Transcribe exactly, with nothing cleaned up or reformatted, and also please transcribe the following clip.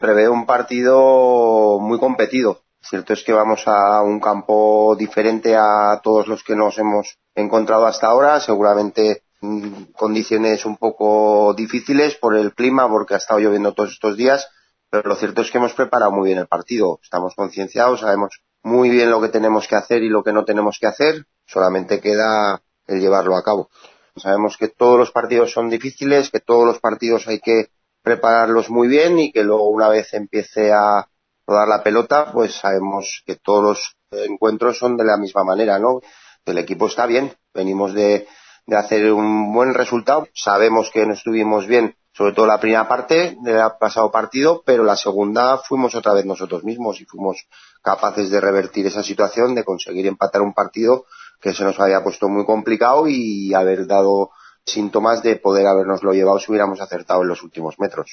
prevé un partido muy competido. Cierto es que vamos a un campo diferente a todos los que nos hemos encontrado hasta ahora, seguramente en condiciones un poco difíciles por el clima, porque ha estado lloviendo todos estos días, pero lo cierto es que hemos preparado muy bien el partido, estamos concienciados, sabemos muy bien lo que tenemos que hacer y lo que no tenemos que hacer, solamente queda el llevarlo a cabo. Sabemos que todos los partidos son difíciles, que todos los partidos hay que prepararlos muy bien y que luego una vez empiece a rodar la pelota, pues sabemos que todos los encuentros son de la misma manera, ¿no? El equipo está bien, venimos de, de hacer un buen resultado, sabemos que no estuvimos bien, sobre todo la primera parte del pasado partido, pero la segunda fuimos otra vez nosotros mismos y fuimos capaces de revertir esa situación, de conseguir empatar un partido que se nos había puesto muy complicado y haber dado síntomas de poder habernoslo llevado si hubiéramos acertado en los últimos metros.